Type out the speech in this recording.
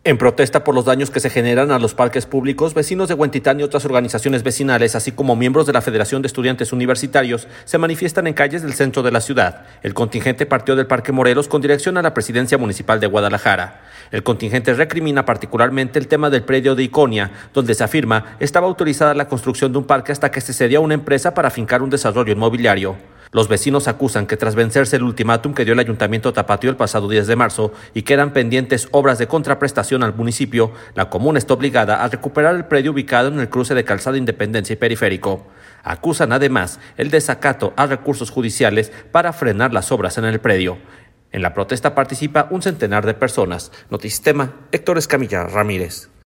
En protesta por los daños que se generan a los parques públicos, vecinos de Huentitán y otras organizaciones vecinales, así como miembros de la Federación de Estudiantes Universitarios, se manifiestan en calles del centro de la ciudad. El contingente partió del Parque Morelos con dirección a la Presidencia Municipal de Guadalajara. El contingente recrimina particularmente el tema del predio de Iconia, donde se afirma estaba autorizada la construcción de un parque hasta que se cedió a una empresa para afincar un desarrollo inmobiliario. Los vecinos acusan que tras vencerse el ultimátum que dio el Ayuntamiento Tapatío el pasado 10 de marzo y quedan pendientes obras de contraprestación al municipio, la comuna está obligada a recuperar el predio ubicado en el cruce de Calzada Independencia y Periférico. Acusan además el desacato a recursos judiciales para frenar las obras en el predio. En la protesta participa un centenar de personas. Notisistema, Héctor Escamilla Ramírez.